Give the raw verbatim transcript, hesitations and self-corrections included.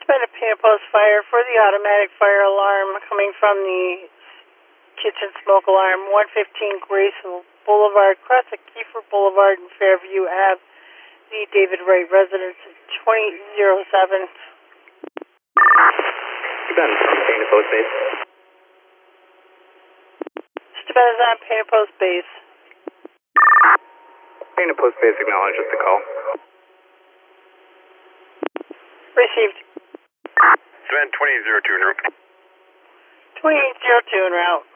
been a Pina Post fire for the automatic fire alarm coming from the kitchen smoke alarm, one fifteen Grace Boulevard, across the Kiefer Boulevard in Fairview Ave, the David Wright residence, twenty oh seven. Ben from Pina Post Base. Steuben is on Pina Post Base. Pina Post Base acknowledges the call. Received. Steuben twenty oh two en route. twenty-eight oh two en route.